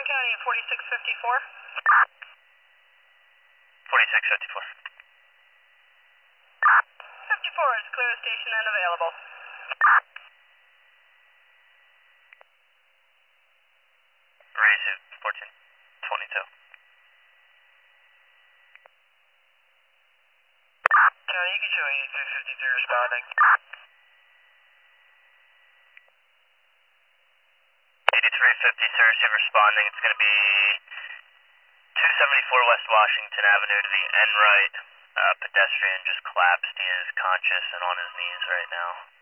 County 4654. 4654. 54 is clear station and available. Raise 1422. County, you can show 8353 responding. 8350, sir, receive responding. It's going to be 274 West Washington Avenue to the end right. Pedestrian just collapsed. He is conscious and on his knees right now.